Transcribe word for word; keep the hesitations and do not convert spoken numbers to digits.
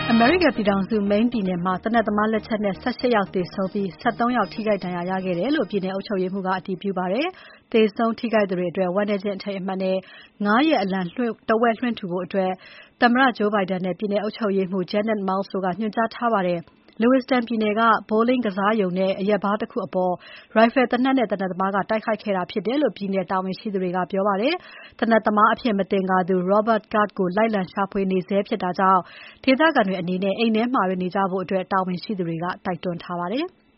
အမေရိကန်ပြည်ထောင်စု Maine ပြည်နယ်မှာသေနတ်သမားလက်ချက်နဲ့ ၁၈ ယောက်သေဆုံးပြီး ၁၃ ယောက်ထိခိုက်ဒဏ်ရာရခဲ့တယ်လို့ ပြည်နယ်အုပ်ချုပ်ရေးမှူးက အတည်ပြုပါတယ်။ သေဆုံးထိခိုက်သူတွေအတွက် ဝမ်းနည်းခြင်းအထိမ်းအမှတ်နဲ့ ၅ ရက်အလံတဝက်လွှင့်ထူဖို့ သမ္မတ Joe Biden နဲ့ ပြည်နယ်အုပ်ချုပ်ရေးမှူး Janet Mills တို့က ညွှန်ကြားထားပါတယ်။ Lewiston ပြည်နယ်က bowling ကစားရုံနဲ့ အရက်ဘားတခုအပေါ် ရိုင်ဖယ်သေနတ်နဲ့ သေနတ်သမားက တိုက်ခိုက်ခဲ့တာဖြစ်တယ်လို့ ပြည်နယ်တာဝန်ရှိသူတွေက ပြောပါတယ်။ သေနတ်သမားအဖြစ်မသင်္ကာသူ Robert Card ကိုလိုက်လံရှာဖွေနေဆဲဖြစ်တာကြောင့် ဒေသခံတွေအနေနဲ့ အိမ်ထဲမှာပဲနေကြဖို့ တာဝန်ရှိသူတွေက တိုက်တွန်းထားပါတယ်။